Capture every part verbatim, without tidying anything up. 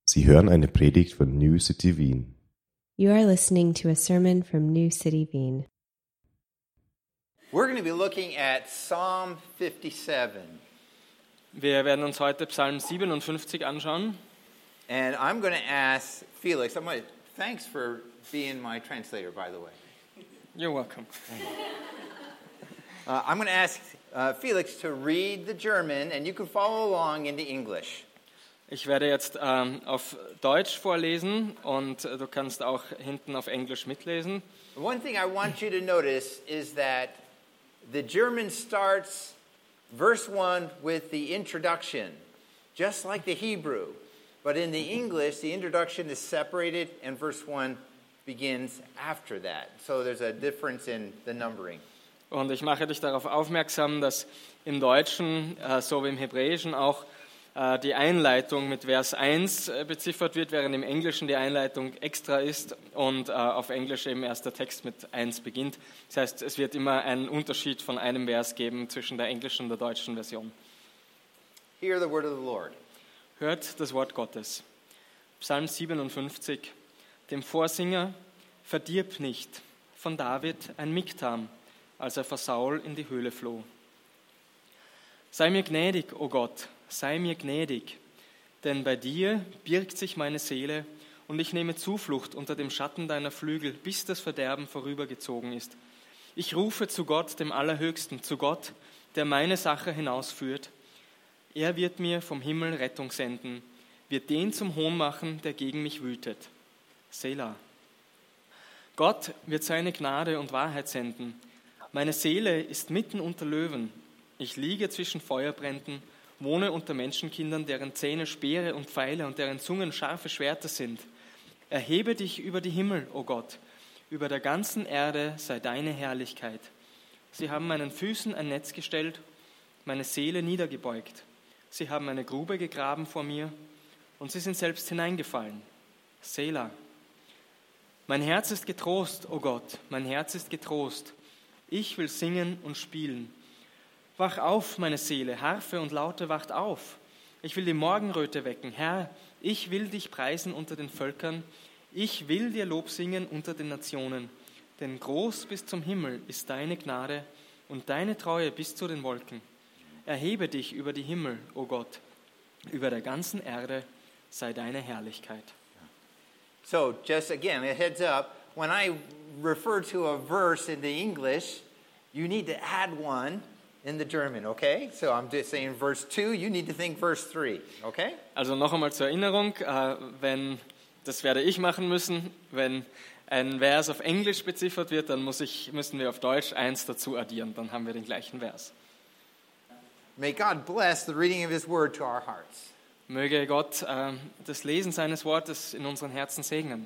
Sie hören eine Predigt von New City Wien. You are listening to a sermon from New City Wien. We're going to be looking at Psalm fifty-seven. Wir werden uns heute Psalm siebenundfünfzig anschauen. And I'm going to ask Felix, I'm going to, thanks for being my translator, by the way. You're welcome. Uh, I'm going to ask uh, Felix to read the German, and you can follow along in the English. Ich werde jetzt ähm, auf Deutsch vorlesen und äh, du kannst auch hinten auf Englisch mitlesen. One thing I want you to notice is that the German starts verse one with the introduction, just like the Hebrew. But in the English, the introduction is separated and verse one begins after that. So there's a difference in the numbering. Und ich mache dich darauf aufmerksam, dass im Deutschen, äh, so wie im Hebräischen auch, äh, die Einleitung mit Vers eins äh, beziffert wird, während im Englischen die Einleitung extra ist und äh, auf Englisch eben erst der Text mit eins beginnt. Das heißt, es wird immer einen Unterschied von einem Vers geben zwischen der englischen und der deutschen Version. Hear the word of the Lord. Hört das Wort Gottes. Psalm siebenundfünfzig. Dem Vorsinger: Verdirb nicht, von David ein Miktam, als er vor Saul in die Höhle floh. Sei mir gnädig, o Gott, sei mir gnädig, denn bei dir birgt sich meine Seele und ich nehme Zuflucht unter dem Schatten deiner Flügel, bis das Verderben vorübergezogen ist. Ich rufe zu Gott, dem Allerhöchsten, zu Gott, der meine Sache hinausführt. Er wird mir vom Himmel Rettung senden, wird den zum Hohn machen, der gegen mich wütet. Selah. Gott wird seine Gnade und Wahrheit senden. Meine Seele ist mitten unter Löwen. Ich liege zwischen Feuerbränden, wohne unter Menschenkindern, deren Zähne Speere und Pfeile und deren Zungen scharfe Schwerter sind. Erhebe dich über die Himmel, o Gott, über der ganzen Erde sei deine Herrlichkeit. Sie haben meinen Füßen ein Netz gestellt, meine Seele niedergebeugt. Sie haben eine Grube gegraben vor mir und sie sind selbst hineingefallen. Selah. Mein Herz ist getrost, o Gott, mein Herz ist getrost. Ich will singen und spielen. Wach auf, meine Seele, Harfe und Laute wacht auf. Ich will die Morgenröte wecken. Herr, ich will dich preisen unter den Völkern. Ich will dir Lob singen unter den Nationen. Denn groß bis zum Himmel ist deine Gnade und deine Treue bis zu den Wolken. Erhebe dich über die Himmel, o Gott. Über der ganzen Erde sei deine Herrlichkeit. So, just again, a heads up, when I refer to a verse in the English, you need to add one in the German, okay? So I'm just saying verse two, you need to think verse three, okay? Also noch einmal zur Erinnerung, äh, wenn, das werde ich machen müssen, wenn ein Vers auf Englisch beziffert wird, dann muss ich, müssen wir auf Deutsch eins dazu addieren, dann haben wir den gleichen Vers. May God bless the reading of His Word to our hearts. Möge Gott äh, das Lesen seines Wortes in unseren Herzen segnen.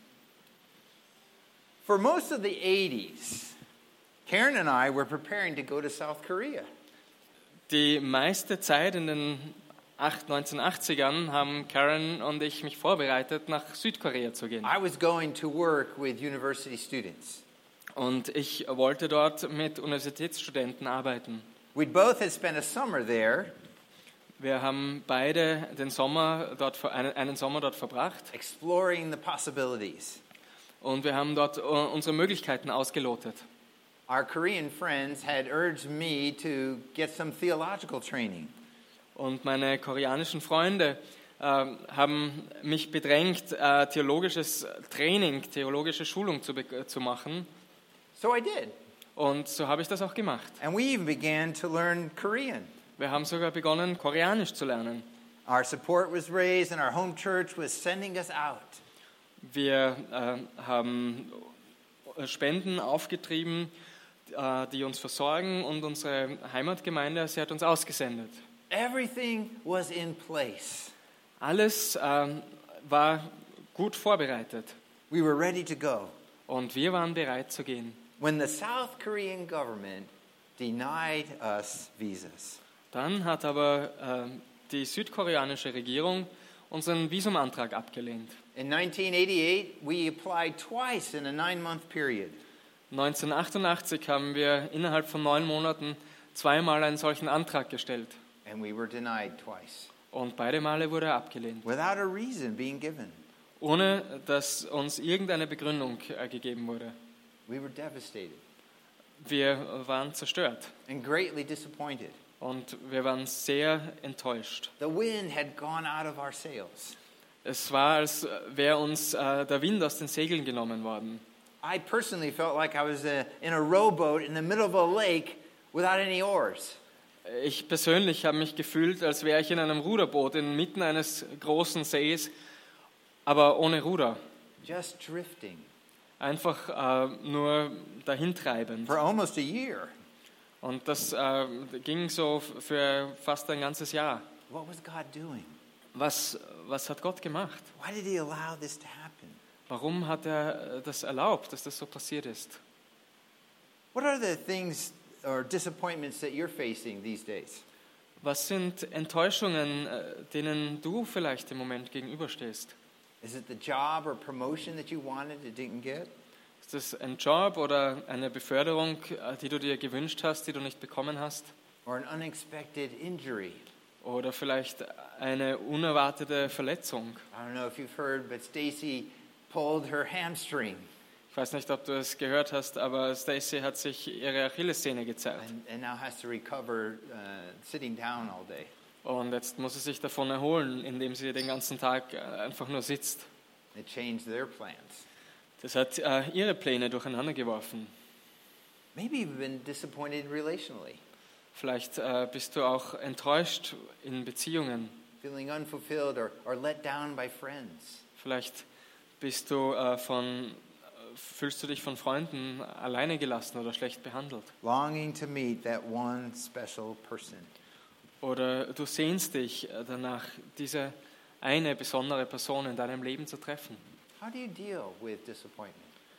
For most of the eighties, Karen and I were preparing to go to South Korea. Die meiste Zeit in den neunzehnhundertachtzigern haben Karen und ich mich vorbereitet, nach Südkorea zu gehen. I was going to work with university students. Und ich wollte dort mit Universitätsstudenten arbeiten. We both had spent a summer there. Wir haben beide den Sommer dort, einen, einen Sommer dort verbracht. Exploring the possibilities. Und wir haben dort unsere Möglichkeiten ausgelotet. Our Korean friends had urged me to get some theological training. Und meine koreanischen Freunde äh, haben mich bedrängt, äh, theologisches Training, theologische Schulung zu, zu machen. So I did. Und so habe ich das auch gemacht. And we even began to learn Korean. Wir haben sogar begonnen, Koreanisch zu lernen. Our support was raised and our home church was sending us out. Wir äh, haben Spenden aufgetrieben, äh, die uns versorgen, und unsere Heimatgemeinde, sie hat uns ausgesendet. Everything was in place. Alles äh, war gut vorbereitet. We were ready to go. Und wir waren bereit zu gehen. When the South Korean government denied us visas. Dann hat aber äh, die südkoreanische Regierung unseren Visumantrag abgelehnt. In nineteen eighty-eight, we applied twice in a nine-month period. neunzehnhundertachtundachtzig haben wir innerhalb von neun Monaten zweimal einen solchen Antrag gestellt. And we were denied twice. Und beide Male wurde er abgelehnt, without a reason being given. ohne dass uns irgendeine Begründung äh, gegeben wurde. We were devastated Wir waren zerstört and greatly disappointed. und wir waren sehr enttäuscht. The wind had gone out of our sails. Es war, als wäre uns äh, der Wind aus den Segeln genommen worden. I personally felt like I was uh, in a rowboat in the middle of a lake without any oars. Ich persönlich habe mich gefühlt, als wäre ich in einem Ruderboot inmitten eines großen Sees, aber ohne Ruder. Just drifting Einfach äh, nur dahintreibend. for almost a year. Und das äh, ging so f- für fast ein ganzes Jahr. What was God doing? Was, was hat Gott gemacht? Why did he allow this to happen? Warum hat er äh, das erlaubt, dass das so passiert ist? What are the things or disappointments that you're facing these days? Was sind Enttäuschungen, äh, denen du vielleicht im Moment gegenüberstehst? Is it the job or promotion that you wanted that didn't get? Ist das ein Job oder eine Beförderung, äh, die du dir gewünscht hast, die du nicht bekommen hast? Or an unexpected injury? Oder vielleicht eine unerwartete Verletzung? I don't know if you've heard, but Stacy pulled her hamstring. Ich weiß nicht, ob du es gehört hast, aber Stacy hat sich ihre Achillessehne gezerrt. And, and now has to recover uh, sitting down all day. Und jetzt muss sie sich davon erholen, indem sie den ganzen Tag äh, einfach nur sitzt. It changed their plans. Das hat äh, ihre Pläne durcheinander geworfen. Maybe you've been disappointed relationally, Vielleicht äh, bist du auch enttäuscht in Beziehungen. feeling unfulfilled or, or let down by friends. Vielleicht bist du äh, von, äh, fühlst du dich von Freunden alleine gelassen oder schlecht behandelt. Longing to meet that one special person. Oder du sehnst dich äh, danach, diese eine besondere Person in deinem Leben zu treffen. How do you deal with disappointment?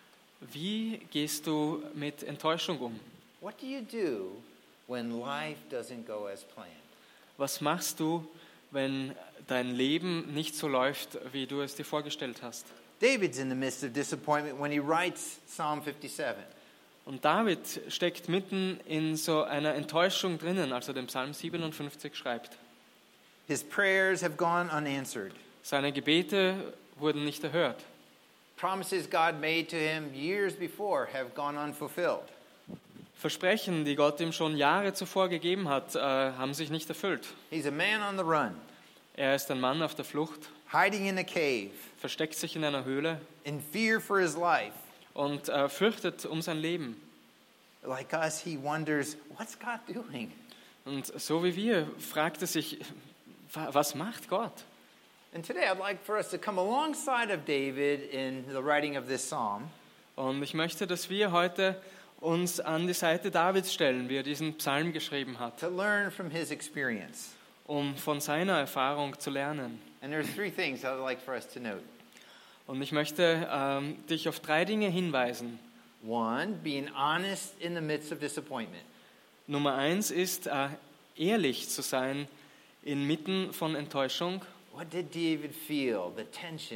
Wie gehst du mit Enttäuschung um? What do you do when life doesn't go as planned? Was machst du, wenn dein Leben nicht so läuft, wie du es dir vorgestellt hast? David's in the midst of disappointment when he writes Psalm fifty-seven. Und David steckt mitten in so einer Enttäuschung drinnen, als er den Psalm siebenundfünfzig schreibt. His prayers have gone unanswered. Seine Gebete wurden nicht erhört. Promises God made to him years before have gone unfulfilled. Versprechen, die Gott ihm schon Jahre zuvor gegeben hat, äh, haben sich nicht erfüllt. He's a man on the run, Er ist ein Mann auf der Flucht, hiding in a cave, versteckt sich in einer Höhle in fear for his life. und äh, fürchtet um sein Leben. Like us, he wonders, what's God doing? Und so wie wir fragt er sich, wa- was macht Gott? And today I'd like for us to come alongside of David in the writing of this psalm Und ich möchte, dass wir heute uns an die Seite Davids stellen, wie er diesen Psalm geschrieben hat, to learn from his experience. um von seiner Erfahrung zu lernen. And there's three things I'd like for us to note. Und ich möchte ähm, dich auf drei Dinge hinweisen. One, being honest in the midst of disappointment. Nummer eins ist, äh, ehrlich zu sein inmitten von Enttäuschung. What did David feel? The tension.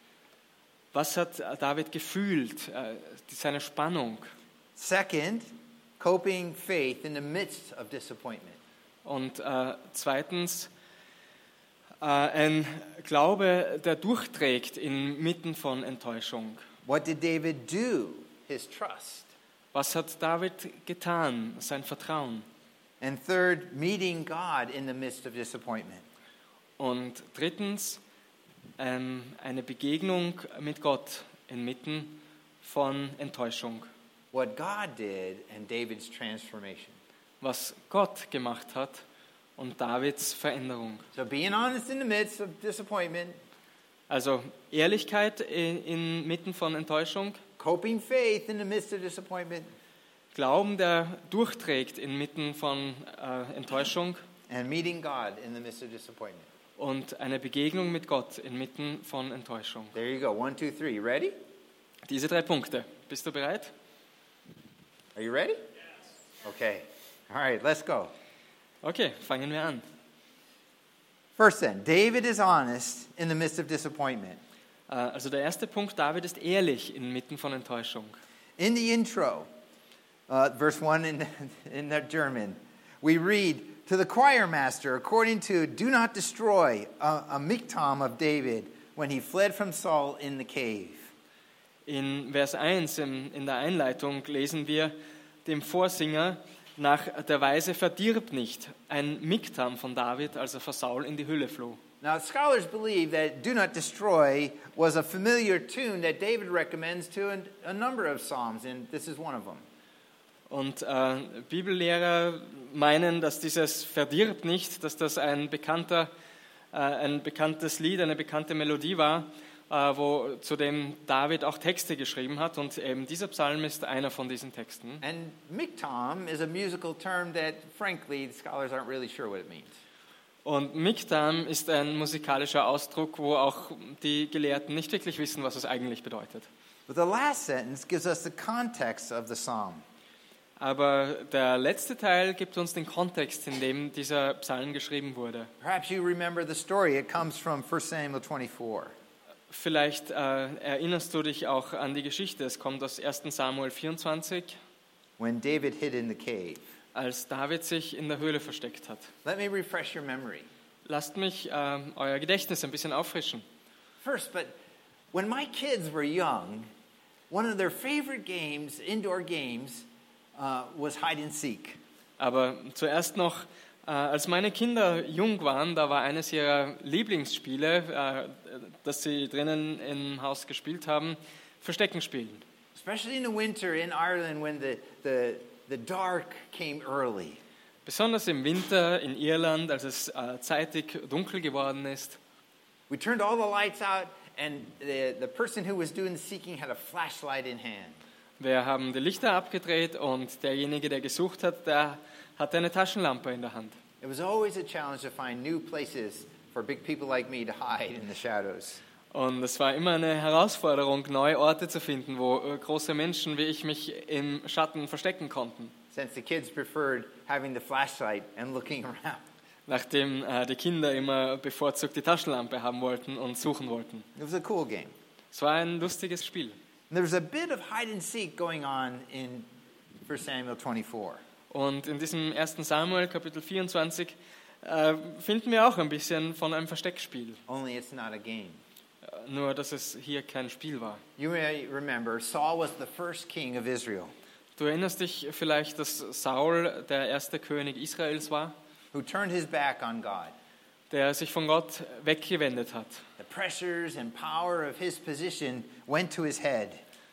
Was hat David gefühlt? Äh, seine Spannung. Second, coping faith in the midst of disappointment. Und äh, zweitens, äh, ein Glaube, der durchträgt inmitten von Enttäuschung. What did David do? His trust. Was hat David getan? Sein Vertrauen. And third, meeting God in the midst of disappointment. Und drittens, ähm, eine Begegnung mit Gott inmitten von Enttäuschung. What God did and David's transformation. Was Gott gemacht hat und Davids Veränderung. So being honest in the midst of disappointment, Also Ehrlichkeit in- inmitten von Enttäuschung, coping faith in the midst of disappointment, Glauben, der durchträgt inmitten von äh, Enttäuschung and meeting God in the midst of disappointment. und eine Begegnung mit Gott inmitten von Enttäuschung. There you go. One, two, three. You ready? Diese drei Punkte. Bist du bereit? Are you ready? Yes. Okay. All right, let's go. Okay, fangen wir an. First then, David is honest in the midst of disappointment. Äh, also der erste Punkt, David ist ehrlich inmitten von Enttäuschung. In the intro, uh, verse one in, in the German, we read, to the choir master, according to do not destroy, a, a miktam of David, when he fled from Saul in the cave. In Vers eins in, in der Einleitung lesen wir dem Vorsinger, nach der Weise verdirb nicht, ein Miktam von David, als er vor Saul in die Höhle floh. Now, scholars believe that do not destroy was a familiar tune that David recommends to a, a number of psalms, and this is one of them. Und äh, Bibellehrer meinen, dass dieses Verdirb nicht, dass das ein bekannter, äh, ein bekanntes Lied, eine bekannte Melodie war, äh, wo zu dem David auch Texte geschrieben hat. Und eben dieser Psalm ist einer von diesen Texten. And miktam is a musical term that, frankly, the scholars aren't really sure what it means. Und Miktam ist ein musikalischer Ausdruck, wo auch die Gelehrten nicht wirklich wissen, was es eigentlich bedeutet. But the last sentence gives us the context of the psalm. Aber der letzte Teil gibt uns den Kontext, in dem dieser Psalm geschrieben wurde. Perhaps you remember the story. It comes from First Samuel twenty-four. Vielleicht äh, erinnerst du dich auch an die Geschichte. Es kommt aus erster Samuel vierundzwanzig, When David hid in the cave. als David sich in der Höhle versteckt hat. Let me refresh your memory. Lasst mich äh, euer Gedächtnis ein bisschen auffrischen. First, but when my kids were young, one of their favorite games, indoor games, uh, was hide and seek. Aber zuerst noch, äh, als meine Kinder jung waren, da war eines ihrer Lieblingsspiele, äh, das sie drinnen im Haus gespielt haben, Verstecken spielen. Especially in the winter in Ireland when the, the, the dark came early. Besonders im Winter in Irland, als es äh, zeitig dunkel geworden ist. We turned all the lights out and the, the person who was doing the seeking had a flashlight in hand. Wir haben die Lichter abgedreht und derjenige, der gesucht hat, der hatte eine Taschenlampe in der Hand. It was always a challenge to find new places for big people like me to hide in the shadows. Und es war immer eine Herausforderung, neue Orte zu finden, wo äh, große Menschen wie ich mich im Schatten verstecken konnten. Since the kids preferred having the flashlight and looking around. Nachdem äh, die Kinder immer bevorzugt die Taschenlampe haben wollten und suchen wollten. It was a cool game. Es war ein lustiges Spiel. And there was a bit of hide and seek going on in First Samuel twenty-four. Und in diesem erster Samuel, Kapitel vierundzwanzig, äh, finden wir auch ein bisschen von einem Versteckspiel. Only it's not a game. Äh, Nur, dass es hier kein Spiel war. You may remember Saul was the first king of Israel Du erinnerst dich vielleicht, dass Saul der erste König Israels war, who turned his back on God. der sich von Gott weggewendet hat. The pressures and power of his position went to his head.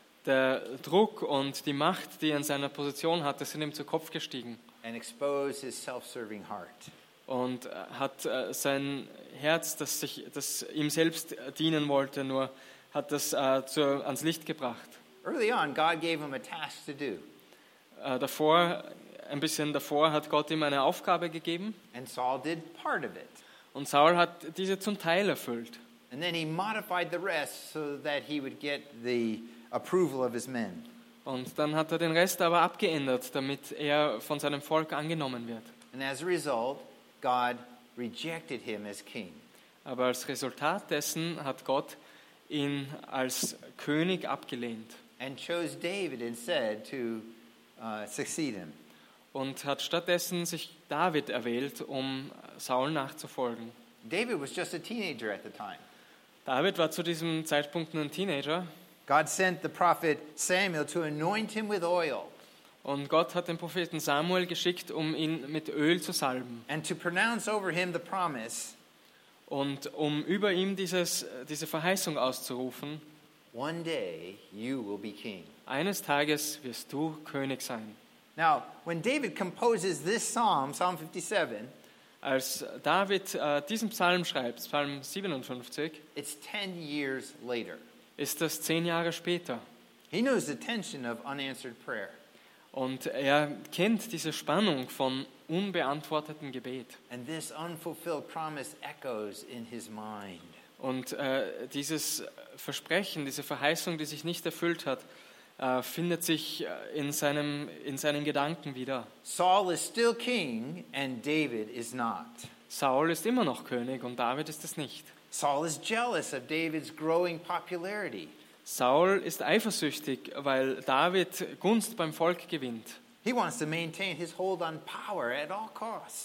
Der Druck und die Macht, die er in seiner Position hatte, sind ihm zu Kopf gestiegen And exposed his self-serving heart. und äh, hat äh, sein Herz, das, sich, das ihm selbst dienen wollte, nur hat das äh, zu, ans Licht gebracht. Early on, God gave him a task to do, Äh, davor, ein bisschen davor, hat Gott ihm eine Aufgabe gegeben and Saul did part of it. und Saul hat diese zum Teil erfüllt. And then he modified the rest so that he would get the approval of his men. Und dann hat er den Rest aber abgeändert, damit er von seinem Volk angenommen wird. And as a result, God rejected him as king. Aber als Resultat dessen hat Gott ihn als König abgelehnt And chose David instead to uh, succeed him. und hat stattdessen sich David erwählt, um Saul nachzufolgen. David was just a teenager at the time. David war zu diesem Zeitpunkt nur ein Teenager God sent the prophet Samuel to anoint him with oil und Gott hat den Propheten Samuel geschickt, um ihn mit Öl zu salben and to pronounce over him the promise, und um über ihm dieses, diese Verheißung auszurufen: one day you will be king. Eines Tages wirst du König sein. Now, when David composes this psalm, Psalm fifty-seven, Als David äh, diesen Psalm schreibt, Psalm siebenundfünfzig, it's ten years later. ist das zehn Jahre später. He knows the tension of unanswered prayer. Und er kennt diese Spannung von unbeantwortetem Gebet. And this unfulfilled promise echoes in his mind. Und äh, dieses Versprechen, diese Verheißung, die sich nicht erfüllt hat, äh, findet sich in, seinem, in seinen Gedanken wieder. Saul is still king and David is not. Saul ist immer noch König und David ist es nicht. Saul is jealous of David's growing popularity. Saul ist eifersüchtig, weil David Gunst beim Volk gewinnt. He wants to maintain his hold on power at all costs.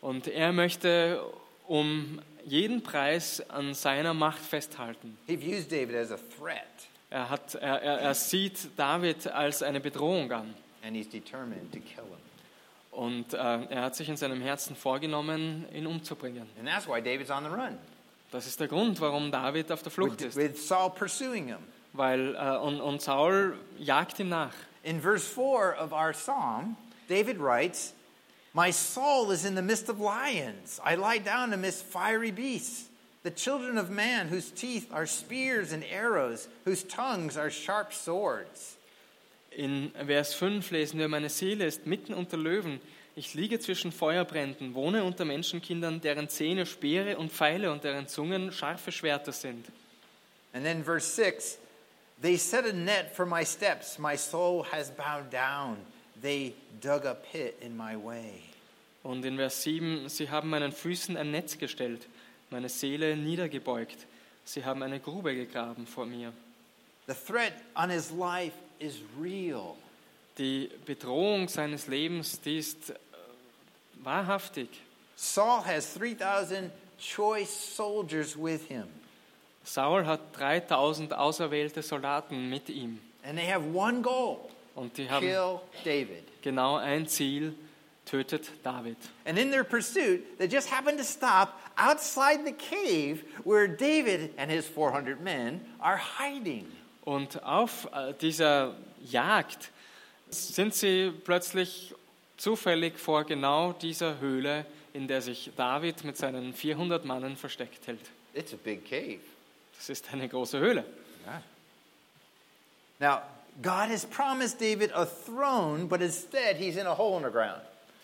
Und er möchte um jeden Preis an seiner Macht festhalten. He views David as a threat, Er, hat, er, er, er sieht David als eine Bedrohung an. and he's determined to kill him. Und äh, er hat sich in seinem Herzen vorgenommen, ihn umzubringen. And that's why David's on the run, Das ist der Grund, warum David auf der Flucht with, ist. with Saul pursuing him. Weil, äh, und, und Saul jagt ihm nach. In verse four of our psalm, David writes, "My soul is in the midst of lions. I lie down amidst fiery beasts, the children of man whose teeth are spears and arrows, whose tongues are sharp swords." In Vers fünf lesen wir, meine Seele ist mitten unter Löwen. Ich liege zwischen Feuerbränden, wohne unter Menschenkindern, deren Zähne Speere und Pfeile und deren Zungen scharfe Schwerter sind. And then verse six, "They set a net for my steps. My soul has bowed down. They dug a pit in my way." Und in Vers sieben, sie haben meinen Füßen ein Netz gestellt, meine Seele niedergebeugt. Sie haben eine Grube gegraben vor mir. The threat on his life is real. Die Bedrohung seines Lebens, die ist äh, wahrhaftig. Saul has three thousand choice soldiers with him, Saul hat dreitausend auserwählte Soldaten mit ihm. and they have one goal: Und die haben kill David. genau ein Ziel, tötet David. And in their pursuit, they just happen to stop outside the cave where David and his four hundred men are hiding. Und auf äh, dieser Jagd sind sie plötzlich zufällig vor genau dieser Höhle, in der sich David mit seinen vierhundert Mannen versteckt hält. It's a big cave. Das ist eine große Höhle. Yeah. Now, God has promised David a throne, but instead he's in a hole in the ground.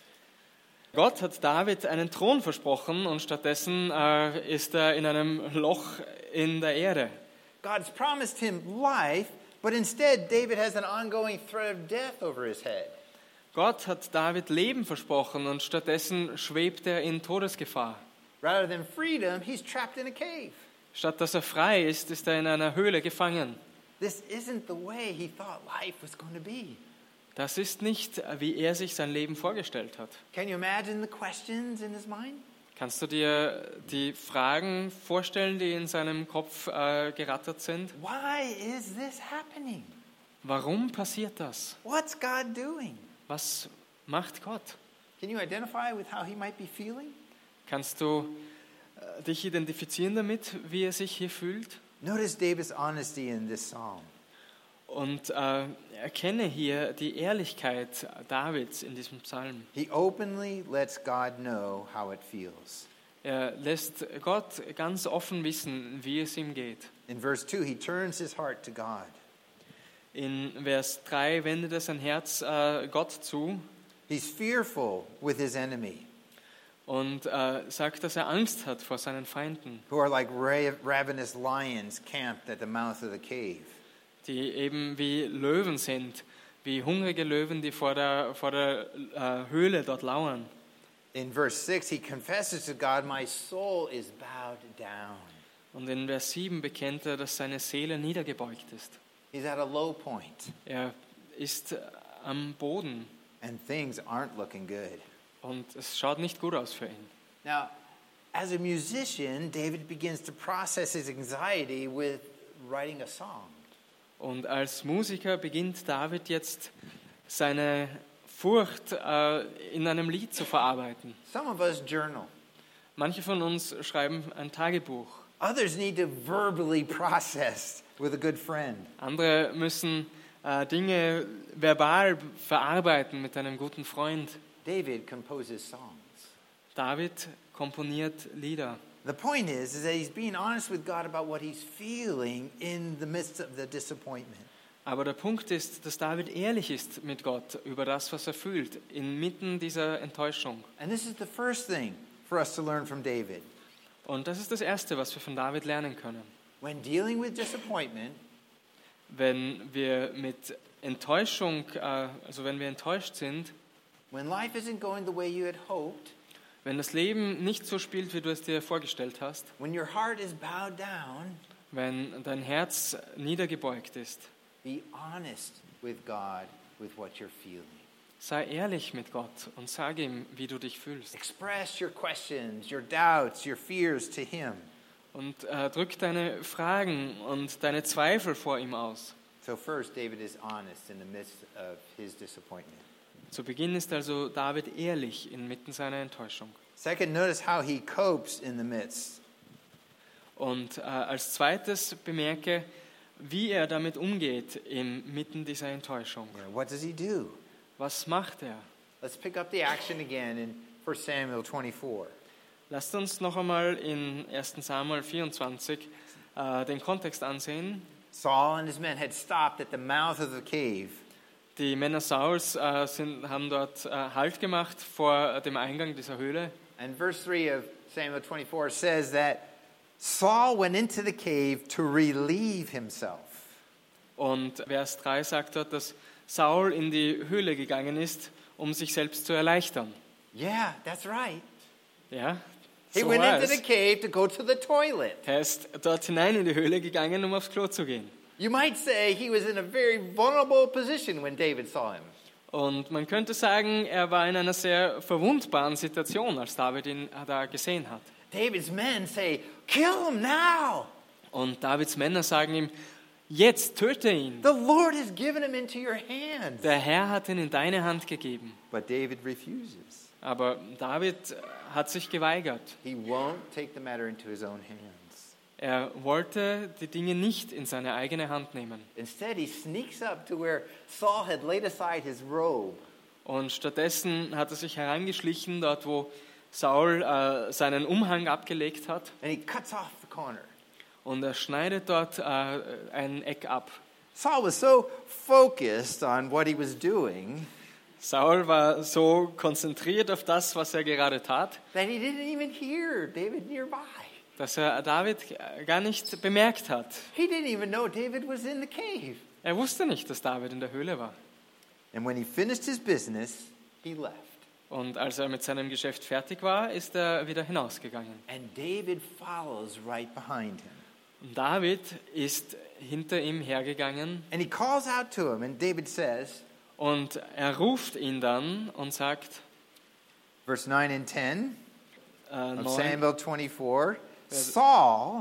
Gott hat David einen Thron versprochen und stattdessen äh, ist er in einem Loch in der Erde. God's promised him life, but instead David has an ongoing threat of death over his head. Gott hat David Leben versprochen und stattdessen schwebt er in Todesgefahr. Rather than freedom, he's trapped in a cave. Statt dass er frei ist, ist er in einer Höhle gefangen. This isn't the way he thought life was going to be. Das ist nicht, wie er sich sein Leben vorgestellt hat. Can you imagine the questions in his mind? Kannst du dir die Fragen vorstellen, die in seinem Kopf äh, gerattert sind? Why is this happening? Warum passiert das? What's God doing? Was macht Gott? Can you identify with how he might be feeling? Kannst du äh, dich identifizieren damit, wie er sich hier fühlt? Notice David's honesty in this psalm. Und äh, erkenne hier die Ehrlichkeit Davids in diesem Psalm. He openly lets God know how it feels. Er lässt Gott ganz offen wissen, wie es ihm geht. In verse two, he turns his heart to God. In Vers drei wendet er sein Herz äh, Gott zu He's fearful with his enemy, und äh, sagt, dass er Angst hat vor seinen Feinden, who are like ra- ravenous lions camped at the mouth of the cave. die eben wie Löwen sind, wie hungrige Löwen, die vor der, vor der äh, Höhle dort lauern. In verse six, he confesses to God, "My soul is bowed down." Und in Vers sieben bekennt er, dass seine Seele niedergebeugt ist. He's at a low point, Er ist äh, am Boden and things aren't looking good. und es schaut nicht gut aus für ihn. Now, as a musician, David begins to process his anxiety with writing a song. Und als Musiker beginnt David jetzt seine Furcht äh, in einem Lied zu verarbeiten. Some of us journal. Manche von uns schreiben ein Tagebuch. Others need to verbally process with a good friend. Andere müssen äh, Dinge verbal verarbeiten mit einem guten Freund. David composes songs. David komponiert Lieder. The point is, is that he's being honest with God about what he's feeling in the midst of the disappointment. Aber der Punkt ist, dass David ehrlich ist mit Gott über das, was er fühlt, inmitten dieser Enttäuschung. And this is the first thing for us to learn from David. Und das ist das Erste, was wir von David lernen können. When dealing with disappointment, Wenn wir mit Enttäuschung, äh, also wenn wir enttäuscht sind, when life isn't going the way you had hoped, wenn das Leben nicht so spielt, wie du es dir vorgestellt hast, when your heart is bowed down, wenn dein Herz niedergebeugt ist, be honest with God with what you're feeling. Sei ehrlich mit Gott und sag ihm, wie du dich fühlst. Express your questions, your doubts, your fears to him. Und äh, drück deine Fragen und deine Zweifel vor ihm aus. So first, David is honest in the midst of his disappointment. Zu Beginn ist also David ehrlich inmitten seiner Enttäuschung. Second, notice how he copes in the midst. Und äh, als zweites bemerke, wie er damit umgeht inmitten dieser Enttäuschung. You know, what does he do? Was macht er? Let's pick up the action again in First Samuel twenty-four. Lasst uns noch einmal in ersten Samuel vierundzwanzig äh, den Kontext ansehen. Saul and his men had stopped at the mouth of the cave. Die Männer Sauls äh, sind, haben dort äh, Halt gemacht vor dem Eingang dieser Höhle. And verse three of Samuel twenty-four says that Saul went into the cave to relieve himself. Und Vers drei sagt dort, dass Saul in die Höhle gegangen ist, um sich selbst zu erleichtern. Yeah, that's right. Ja, He so went war into the es. cave to go to the toilet. Er ist dort hinein in die Höhle gegangen, um aufs Klo zu gehen. You might say he was in a very vulnerable position when David saw him. Und man könnte sagen, er war in einer sehr verwundbaren Situation, als David ihn da gesehen hat. David's men say, kill him now. Und Davids Männer sagen ihm, jetzt töte ihn. The Lord has given him into your hands. Der Herr hat ihn in deine Hand gegeben. But David refuses. Aber David hat sich geweigert. He won't take the matter into his own hands. Er wollte die Dinge nicht in seine eigene Hand nehmen. Instead, he sneaks up to where Saul had laid aside his robe. Und stattdessen hat er sich herangeschlichen, dort wo Saul äh, seinen Umhang abgelegt hat. And he cuts off the corner. Und er schneidet dort äh, ein Eck ab. Saul was so focused on what he was doing Saul war so konzentriert auf das, was er gerade tat, that he didn't even hear David nearby. dass er David gar nicht bemerkt hat. He didn't even know David was in the cave. Er wusste nicht, dass David in der Höhle war. And when he finished his business, he left. Und als er mit seinem Geschäft fertig war, ist er wieder hinausgegangen. And David follows right behind him. Und David ist hinter ihm hergegangen And he calls out to him, and David says, und er ruft ihn dann und sagt, verse nine and ten äh, of neun, Samuel twenty-four, Saul,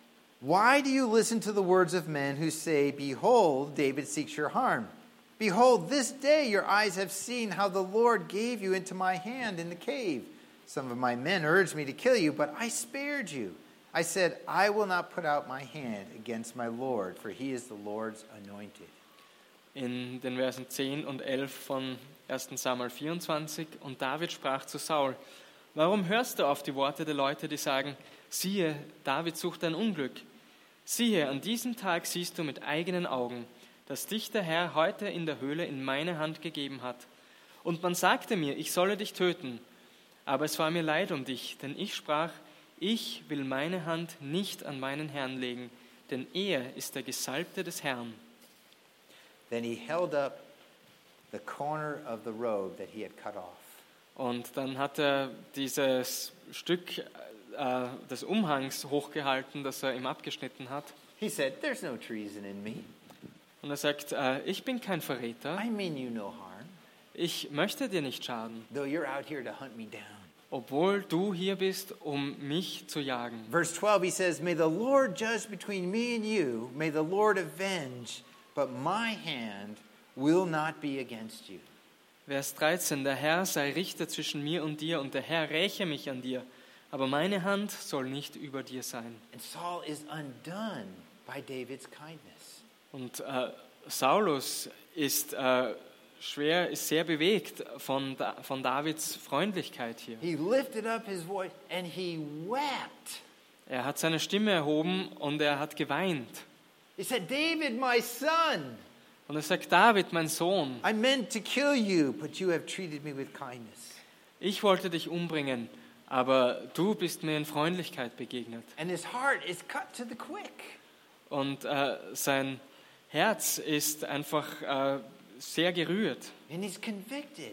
why do you listen to the words of men who say, behold, David seeks your harm? Behold, this day your eyes have seen how the Lord gave you into my hand in the cave. Some of my men urged me to kill you, but I spared you. I said, I will not put out my hand against my Lord, for he is the Lord's anointed. in den Versen zehn und elf von ersten Samuel vierundzwanzig. Und David sprach zu Saul, warum hörst du auf die Worte der Leute, die sagen, siehe, David sucht ein Unglück. Siehe, an diesem Tag siehst du mit eigenen Augen, dass dich der Herr heute in der Höhle in meine Hand gegeben hat. Und man sagte mir, ich solle dich töten. Aber es war mir leid um dich, denn ich sprach, ich will meine Hand nicht an meinen Herrn legen, denn er ist der Gesalbte des Herrn. Then he held up the corner of the robe that he had cut off. Und dann hat er dieses Stück äh, des Umhangs hochgehalten, das er ihm abgeschnitten hat. He said, there's no treason in me. Und er sagt, äh, ich bin kein Verräter, I mean you no harm, ich möchte dir nicht schaden, though you're out here to hunt me down. obwohl du hier bist, um mich zu jagen. Verse twelve, he says, may the Lord judge between me and you. May the Lord avenge, but my hand will not be against you. Vers dreizehn, der Herr sei Richter zwischen mir und dir und der Herr räche mich an dir, aber meine Hand soll nicht über dir sein. And Saul is undone by David's kindness. Und äh, Saulus ist äh, schwer, ist sehr bewegt von, da, von Davids Freundlichkeit hier. He lifted up his voice and he wept. Er hat seine Stimme erhoben und er hat geweint. He said, David, my son, Und er sagt, David, mein Sohn, I meant to kill you, but you have treated me with kindness. ich wollte dich umbringen, aber du bist mir in Freundlichkeit begegnet. And his heart is cut to the quick. Und äh, sein Herz ist einfach äh, sehr gerührt. And he's convicted.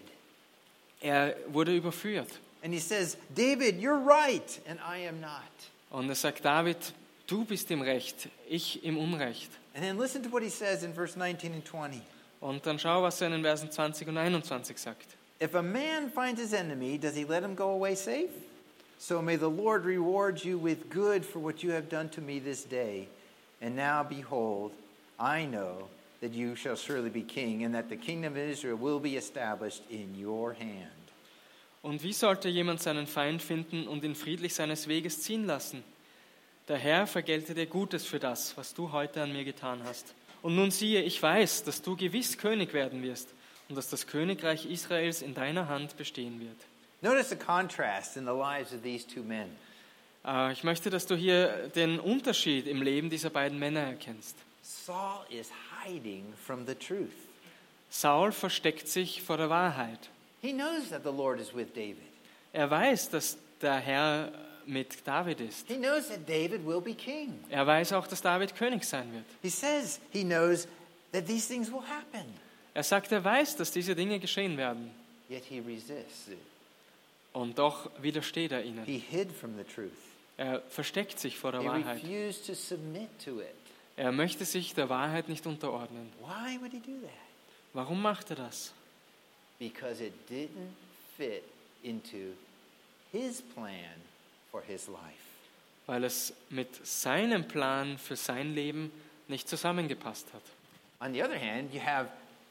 Er wurde überführt. And he says, David, you're right, and I am not. Und er sagt, David, du bist im Recht, ich im Unrecht. And then listen to what he says in verse nineteen and twenty. Und dann schau, was er in den Versen zwanzig und einundzwanzig sagt. If a man finds his enemy, does he let him go away safe? So may the Lord reward you with good for what you have done to me this day. And now behold, I know that you shall surely be king, and that the kingdom of Israel will be established in your hand. Und wie sollte jemand seinen Feind finden und ihn friedlich seines Weges ziehen lassen? Der Herr vergelte dir Gutes für das, was du heute an mir getan hast. Und nun siehe, ich weiß, dass du gewiss König werden wirst und dass das Königreich Israels in deiner Hand bestehen wird. Notice the contrast in the lives of these two men. Äh, ich möchte, dass du hier den Unterschied im Leben dieser beiden Männer erkennst. Saul is hiding from the truth. Saul versteckt sich vor der Wahrheit. He knows that the Lord is with David. Er weiß, dass der Herr mit David ist. He knows that David will be king. Er weiß auch, dass David König sein wird. He says he knows that these things will happen. Er sagt, er weiß, dass diese Dinge geschehen werden. Yet he resists it. Und doch widersteht er ihnen. He hid from the truth. Er versteckt sich vor der He Wahrheit. refused to submit to it. Er möchte sich der Wahrheit nicht unterordnen. Why would he do that? Warum macht er das? Because it didn't fit into his plan for his life. Weil es mit seinem Plan für sein Leben nicht zusammengepasst hat. On the other hand, you have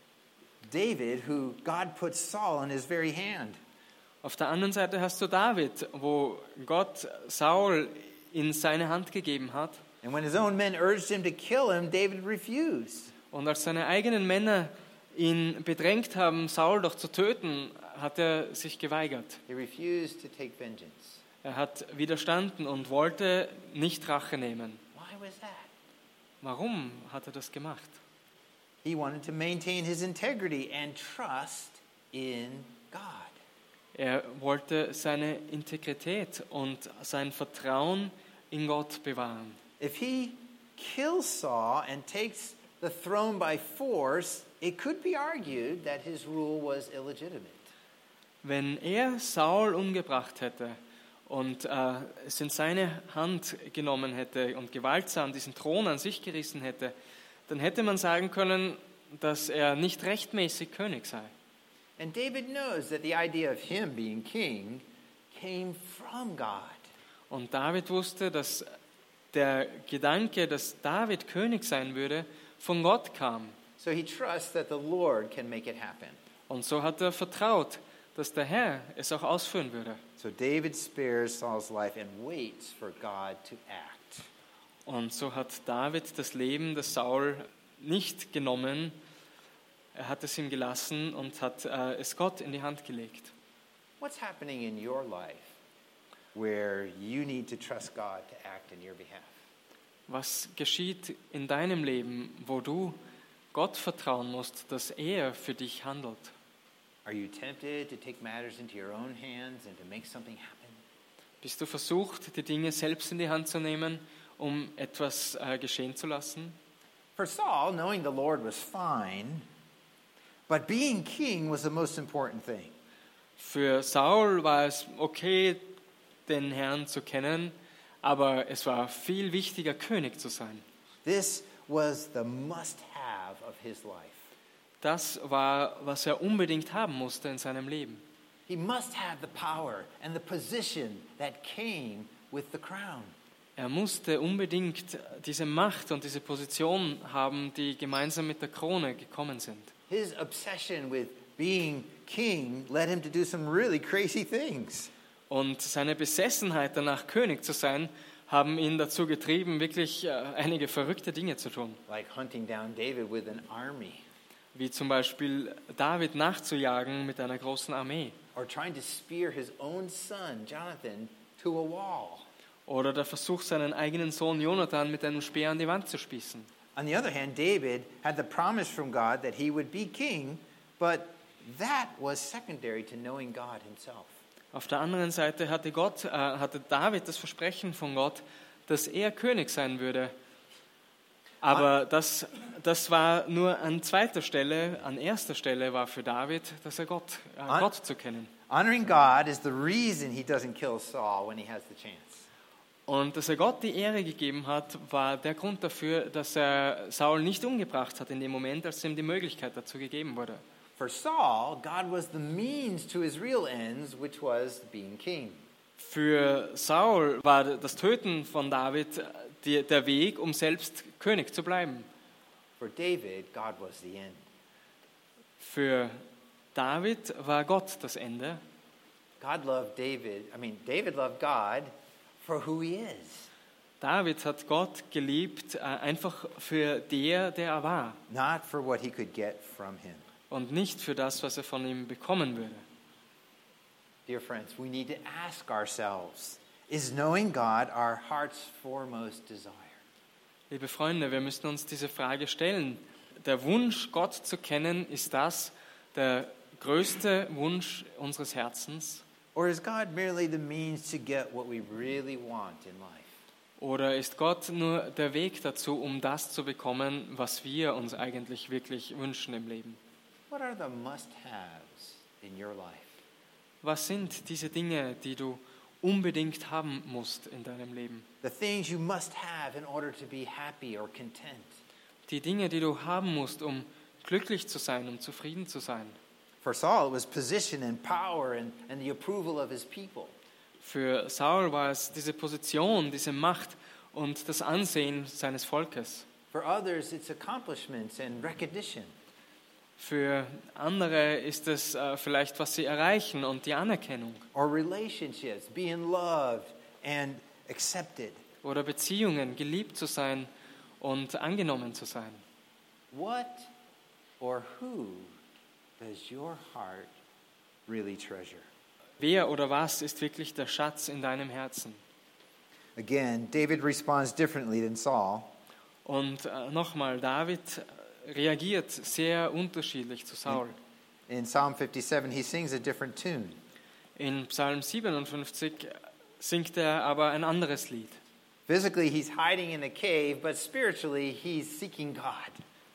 David, who God put Saul in his very hand. Auf der anderen Seite hast du David, wo Gott Saul in seine Hand gegeben hat. And when his own men urged him to kill him, David refused. Und als seine eigenen Männer ihn bedrängt haben, Saul doch zu töten, hat er sich geweigert. He refused to take vengeance. Er hat widerstanden und wollte nicht Rache nehmen. Why was that? Warum hat er das gemacht? He wanted to maintain his integrity and trust in God. Er wollte seine Integrität und sein Vertrauen in Gott bewahren. If he kills Saul and takes the throne by force, it could be argued that his rule was illegitimate. Wenn er Saul umgebracht hätte und äh, es in seine Hand genommen hätte und gewaltsam diesen Thron an sich gerissen hätte, dann hätte man sagen können, dass er nicht rechtmäßig König sei. And David knows that the idea of him being king came from God. Und David wusste, dass der Gedanke, dass David König sein würde, von Gott kam. So he trusts that the Lord can make it happen. Und so hat er vertraut, dass der Herr es auch ausführen würde. So David spares Saul's life and waits for God to act. Und so hat David das Leben des Saul nicht genommen, er hat es ihm gelassen und hat äh, es Gott in die Hand gelegt. What's happening in your life where you need to trust God to act in your behalf? Was geschieht in deinem Leben, wo du Gott vertrauen musst, dass er für dich handelt? Are you tempted to take matters into your own hands and to make something happen? Bist du versucht, die Dinge selbst in die Hand zu nehmen, um etwas äh, geschehen zu lassen? For Saul, knowing the Lord was fine, but being king was the most important thing. Für Saul war es okay, den Herrn zu kennen, aber es war viel wichtiger, König zu sein. This was the must-have of his life. Das war, was er unbedingt haben musste in seinem Leben. He must have the power and the position that came with the crown. Er musste unbedingt diese Macht und diese Position haben, die gemeinsam mit der Krone gekommen sind. His obsession with being king led him to do some really crazy things. Und seine Besessenheit danach, König zu sein, haben ihn dazu getrieben, wirklich äh, einige verrückte Dinge zu tun. Like hunting down David with an army. Wie zum Beispiel David nachzujagen mit einer großen Armee. Or trying to spear his own son, Jonathan, to a wall. Oder der Versuch, seinen eigenen Sohn Jonathan mit einem Speer an die Wand zu spießen. On the other hand, David had the promise from God that he would be king, but that was secondary to knowing God himself. Auf der anderen Seite hatte Gott, äh, hatte David das Versprechen von Gott, dass er König sein würde. Aber das, das war nur an zweiter Stelle, an erster Stelle war für David, dass er Gott, äh, Gott zu kennen. Honoring God is the reason he doesn't kill Saul when he has the chance. Und dass er Gott die Ehre gegeben hat, war der Grund dafür, dass er Saul nicht umgebracht hat in dem Moment, als ihm die Möglichkeit dazu gegeben wurde. For Saul, God was the means to his real ends, which was being king. Für Saul war das Töten von David die, der Weg, um selbst König zu bleiben. For David, God was the end. Für David war Gott das Ende. God loved David. I mean, David loved God for who he is, David hat Gott geliebt, äh, einfach für der, der er war. not for what he could get from him. Und nicht für das, was er von ihm bekommen würde. Dear friends, we need to ask ourselves, is knowing God our heart's foremost desire? Liebe Freunde, wir müssen uns diese Frage stellen. Der Wunsch, Gott zu kennen, ist das der größte Wunsch unseres Herzens? Or is God merely the means to get what we really want in life? Oder ist Gott nur der Weg dazu, um das zu bekommen, was wir uns eigentlich wirklich wünschen im Leben? What are the must-haves in your life? Was sind diese Dinge, die du unbedingt haben musst in deinem Leben? The things you must have in order to be happy or content. Die Dinge, die du haben musst, um glücklich zu sein, um zufrieden zu sein. For Saul, it was position and power and, and the approval of his people. Für Saul war es diese Position, diese Macht und das Ansehen seines Volkes. For others, it's accomplishments and recognition. Für andere ist es äh, vielleicht, was sie erreichen und die Anerkennung. Or relationships, being loved and accepted. Oder Beziehungen, geliebt zu sein und angenommen zu sein. What or who does your heart really treasure? Wer oder was ist wirklich der Schatz in deinem Herzen? Again, David responds differently than Saul. Und äh, nochmal, David reagiert sehr unterschiedlich zu Saul. In Psalm fifty-seven, he sings a different tune. In Psalm siebenundfünfzig singt er aber ein anderes Lied. Physically, he's hiding in a cave, but spiritually, he's seeking God.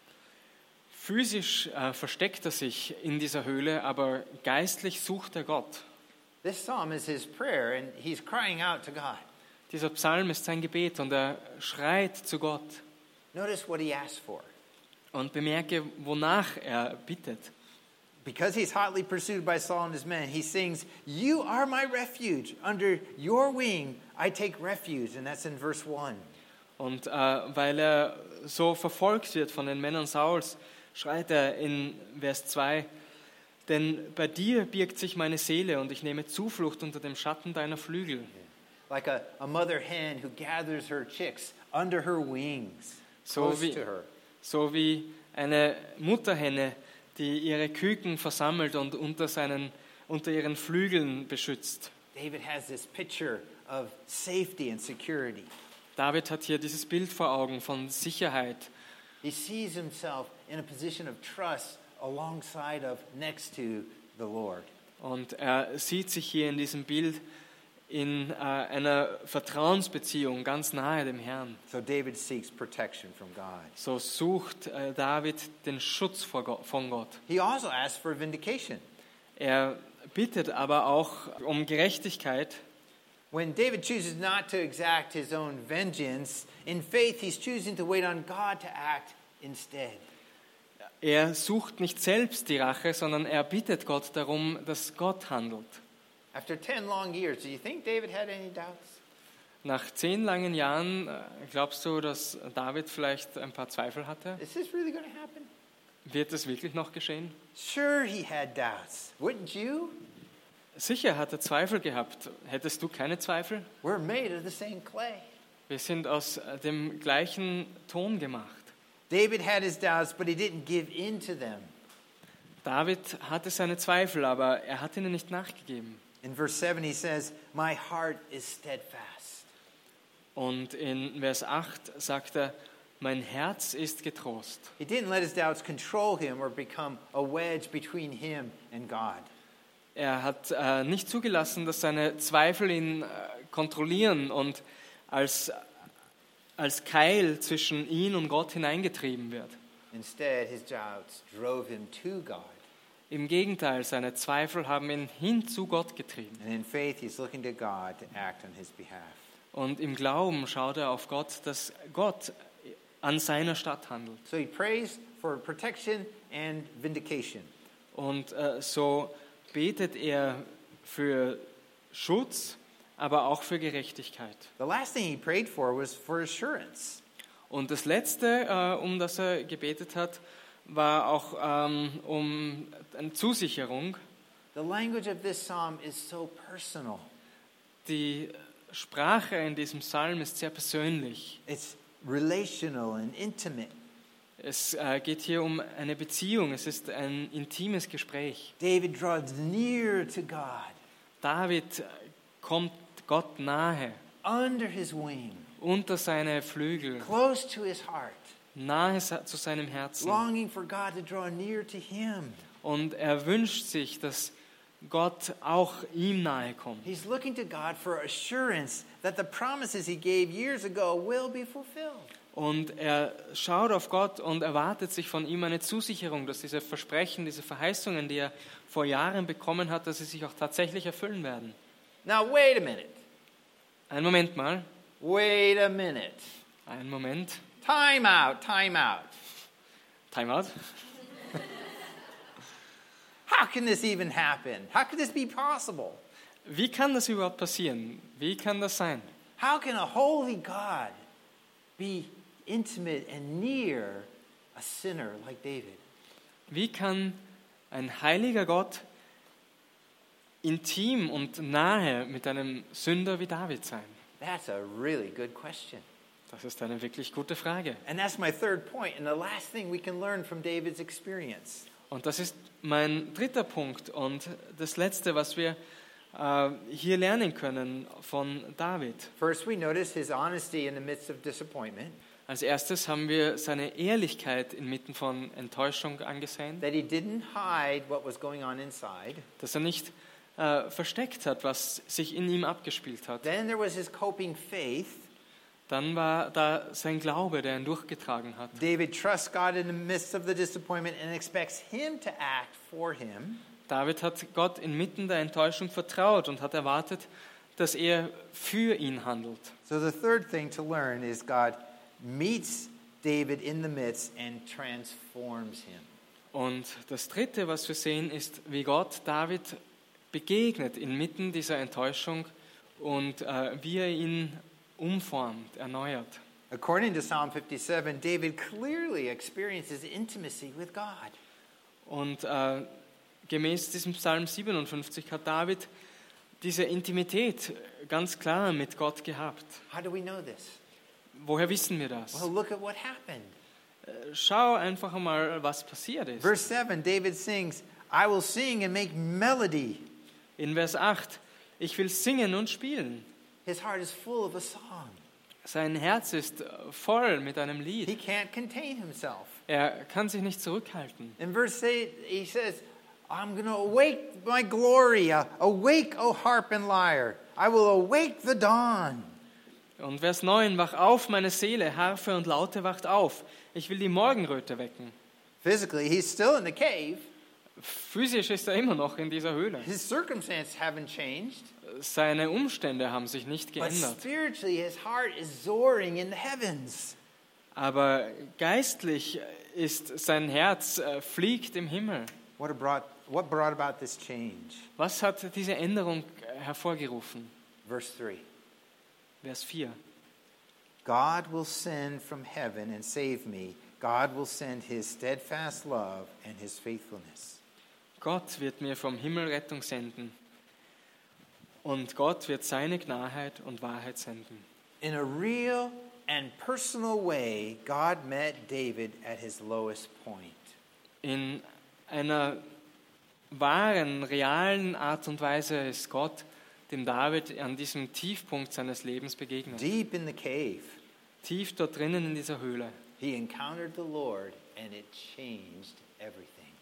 Physisch äh, versteckt er sich in dieser Höhle, aber geistlich sucht er Gott. This psalm is his prayer, and he's crying out to God. Dieser Psalm ist sein Gebet und er schreit zu Gott. Notice what he asks for. Und bemerke, wonach er bittet. Because he's hotly pursued by Saul and his men, he sings, "You are my refuge. Under your wing I take refuge." And that's in verse one. Und äh, weil er so verfolgt wird von den Männern Sauls, schreit er in Vers zwei, denn bei dir birgt sich meine Seele und ich nehme Zuflucht unter dem Schatten deiner Flügel. Like a, a mother hen who gathers her chicks under her wings, So close wie, to her. so wie eine Mutterhenne, die ihre Küken versammelt und unter, seinen, unter ihren Flügeln beschützt. David has this picture of safety and security. David hat hier dieses Bild vor Augen von Sicherheit. He sees himself in a position of trust alongside of, next to the Lord. Und er sieht sich hier in diesem Bild in äh, einer Vertrauensbeziehung ganz nahe dem Herrn. So David seeks protection from God. So sucht äh, David den Schutz vor Gott, von Gott. He also asks for vindication. Er bittet aber auch um Gerechtigkeit. When David chooses not to exact his own vengeance, in faith he's choosing to wait on God to act instead. Er sucht nicht selbst die Rache, sondern er bittet Gott darum, dass Gott handelt. After ten long years, do you think David had any doubts? Nach zehn langen Jahren, äh, glaubst du, dass David vielleicht ein paar Zweifel hatte? Is this really going to happen? Wird das wirklich noch geschehen? Sure, he had doubts. Wouldn't you? Sicher hat er Zweifel gehabt. Hättest du keine Zweifel? We're made of the same clay. Wir sind aus äh, dem gleichen Ton gemacht. David had his doubts, but he didn't give in to them. David hatte seine Zweifel, aber er hat ihnen nicht nachgegeben. In verse seven, he says, "My heart is steadfast." Und in Vers acht sagt er, mein Herz ist getrost. He didn't let his doubts control him or become a wedge between him and God. Er hat äh, nicht zugelassen, dass seine Zweifel ihn äh, kontrollieren und als, als Keil zwischen ihn und Gott hineingetrieben wird. Instead, his doubts drove him to God. Im Gegenteil, seine Zweifel haben ihn hin zu Gott getrieben. And in faith, he's looking to God to act on his behalf. Und im Glauben schaut er auf Gott, dass Gott an seiner Stadt handelt. So he prays for protection and vindication. Und äh, so betet er für Schutz, aber auch für Gerechtigkeit. The last thing he prayed for was for assurance. Und das Letzte, äh, um das er gebetet hat, war auch ähm, um eine Zusicherung. The language of this psalm is so personal. Die Sprache in diesem Psalm ist sehr persönlich. It's relational and intimate. Es äh, geht hier um eine Beziehung, es ist ein intimes Gespräch. David draws near to God, David kommt Gott nahe, under his wing, unter seine Flügel, close to his heart, nahe zu seinem Herzen. longing for God to draw near to him. Und er wünscht sich, dass Gott auch ihm nahe kommt. He's looking to God for assurance that the promises he gave years ago will be fulfilled. Und er schaut auf Gott und erwartet sich von ihm eine Zusicherung, dass diese Versprechen, diese Verheißungen, die er vor Jahren bekommen hat, dass sie sich auch tatsächlich erfüllen werden. Now wait a minute. Einen Moment mal. Wait a minute. Einen Moment. Time out, time out. Time out. How can this even happen? How could this be possible? Wie kann das überhaupt passieren? Wie kann das sein? How can a holy God be intimate and near a sinner like David? Wie kann ein heiliger Gott intim und nahe mit einem Sünder wie David sein? That's a really good question. Das ist eine wirklich gute Frage. And that's my third point, and the last thing we can learn from David's experience. Und das ist mein dritter Punkt und das Letzte, was wir äh, hier lernen können von David. First, we notice his honesty in the midst of disappointment, Als erstes haben wir seine Ehrlichkeit inmitten von Enttäuschung angesehen, that he didn't hide what was going on inside. dass er nicht äh, versteckt hat, was sich in ihm abgespielt hat. Then there was his coping faith. Dann war da sein Glaube, der ihn durchgetragen hat. David trusts God in the midst of the disappointment and expects him to act for him. David hat Gott inmitten der Enttäuschung vertraut und hat erwartet, dass er für ihn handelt. So the third thing to learn is God meets David in the midst and transforms him. Und das Dritte, was wir sehen, ist, wie Gott David begegnet inmitten dieser Enttäuschung und äh, wie er ihn umformt, erneuert. According to Psalm fifty-seven, David clearly experiences intimacy with God. Und äh, gemäß diesem Psalm siebenundfünfzig hat David diese Intimität ganz klar mit Gott gehabt. How do we know this? Woher wissen wir das? Well, look at what happened. Schau einfach mal, was passiert ist. Verse seven, David sings, I will sing and make melody. In Vers acht, ich will singen und spielen. His heart is full of a song. Sein Herz ist voll mit einem He Lied. can't contain himself. Er kann sich nicht zurückhalten. In verse eight, he says, I'm going to awake my glory. Uh, awake, O harp and lyre. I will awake the dawn. Und Vers neun, wach auf, meine Seele, Harfe und Laute wacht auf. Ich will die Morgenröte wecken. Physically, he's still in the cave. Physisch ist er immer noch in dieser Höhle. His circumstances haven't changed. Seine Umstände haben sich nicht But geändert. spiritually, his heart is soaring in the heavens. Aber geistlich ist sein Herz, äh, fliegt im Himmel. What brought, what brought about this change? Was hat diese Änderung hervorgerufen? Verse three. Vers vier. God will send from heaven and save me. God will send his steadfast love and his faithfulness. Gott wird mir vom Himmel Rettung senden. Und Gott wird seine Gnade und Wahrheit senden. In a real and personal way, God met David at his lowest point. In einer wahren, realen Art und Weise ist Gott dem David an diesem Tiefpunkt seines Lebens begegnet. Deep in the cave, Tief dort drinnen in dieser Höhle. he encountered the Lord and it changed everything.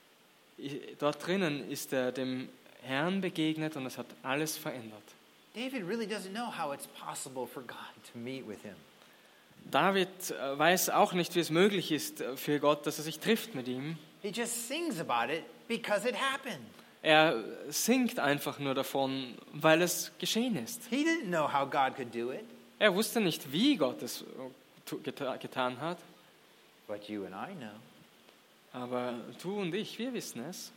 Dort drinnen ist er dem Herrn begegnet und es hat alles verändert. David really doesn't know how it's possible for God to meet with him. David weiß auch nicht, wie es möglich ist für Gott, dass er sich trifft mit ihm. He just sings about it because it happened. Er singt einfach nur davon, weil es geschehen ist. He didn't know how God could do it, Er wusste nicht, wie Gott es tu- geta- getan hat, but you and I know. aber du und ich, wir wissen es.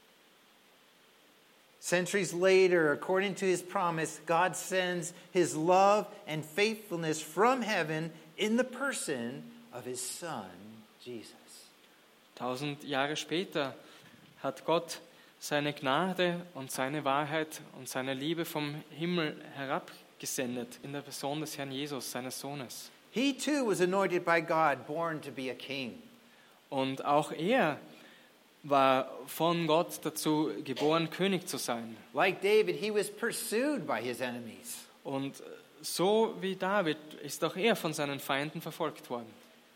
Centuries later, according to his promise, God sends his love and faithfulness from heaven in the person of his son, Jesus. Tausend Jahre später hat Gott seine Gnade und seine Wahrheit und seine Liebe vom Himmel herabgesendet in der Person des Herrn Jesus, seines Sohnes. He too was anointed by God, born to be a king. Und auch er war von Gott dazu geboren, König zu sein. Like David, he was pursued by his enemies. Und so wie David ist auch er von seinen Feinden verfolgt worden.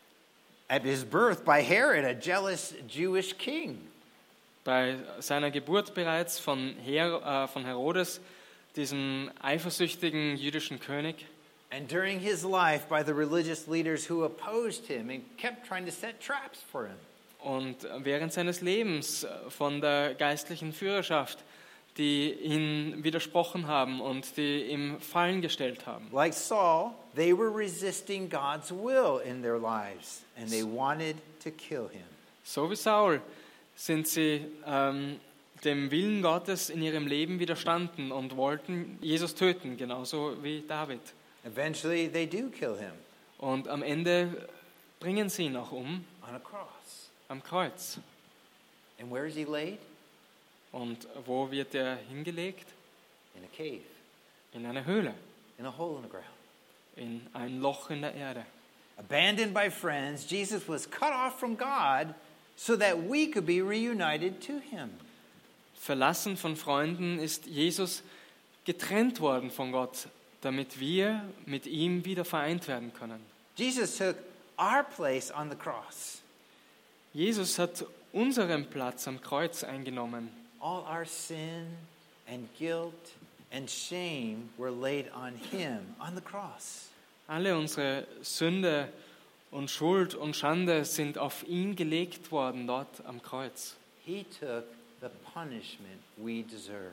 At his birth by Herod, a jealous Jewish king. Bei seiner Geburt bereits von, Her äh, von Herodes, diesem eifersüchtigen jüdischen König. And during his life by the religious leaders who opposed him and kept trying to set traps for him. Und während seines Lebens von der geistlichen Führerschaft, die ihn widersprochen haben und die ihm Fallen gestellt haben. Like Saul, they were resisting God's will in their lives, and they wanted to kill him. So wie Saul sind sie ähm, dem Willen Gottes in ihrem Leben widerstanden und wollten Jesus töten, genauso wie David. Eventually, they do kill him Und am Ende bringen sie ihn auch um on a cross. am Kreuz. And where is he laid? Und wo wird er hingelegt? In a cave, In eine Höhle, in a hole in the ground. in ein Loch in der Erde. Abandoned by friends, Jesus was cut off from God so that we could be reunited to him. Verlassen von Freunden ist Jesus getrennt worden von Gott, damit wir mit ihm wieder vereint werden können. Jesus took our place on the cross. Jesus hat unseren Platz am Kreuz eingenommen. All our sin and guilt and shame were laid on him on the cross. Alle unsere Sünde und Schuld und Schande sind auf ihn gelegt worden dort am Kreuz. He took the punishment we deserved.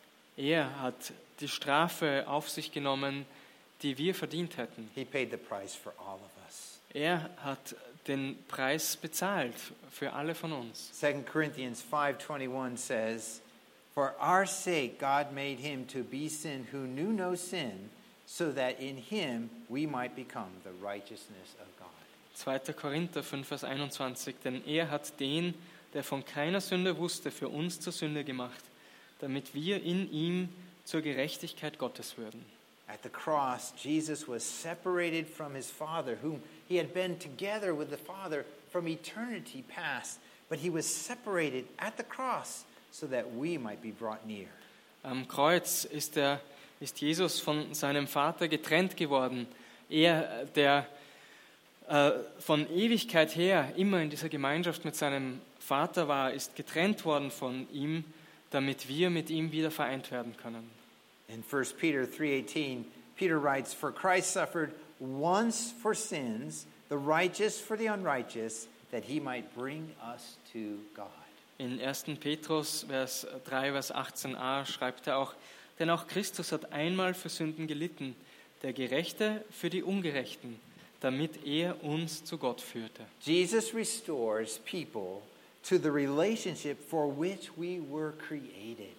Er hat die Strafe auf sich genommen, die wir verdient hätten. He paid the price for all of us. Er hat den Preis bezahlt für alle von uns. Second Corinthians five twenty-one says, "For our sake God made him to be sin who knew no sin, so that in him we might become the righteousness of God." zweiter Korinther fünf, Vers einundzwanzig. Denn er hat den, der von keiner Sünde wusste, für uns zur Sünde gemacht, damit wir in ihm zur Gerechtigkeit Gottes würden. At the cross, Jesus was separated from his Father, whom he had been together with the Father from eternity past. But he was separated at the cross so that we might be brought near. Am Kreuz ist, er, ist Jesus von seinem Vater getrennt geworden. Er, der äh, von Ewigkeit her immer in dieser Gemeinschaft mit seinem Vater war, ist getrennt worden von ihm, damit wir mit ihm wieder vereint werden können. In First Peter three eighteen, Peter writes, "For Christ suffered once for sins, the righteous for the unrighteous, that he might bring us to God." In ersten Petrus Vers drei, Vers achtzehn a schreibt er auch, denn auch Christus hat einmal für Sünden gelitten, der Gerechte für die Ungerechten, damit er uns zu Gott führte. Jesus restores people to the relationship for which we were created.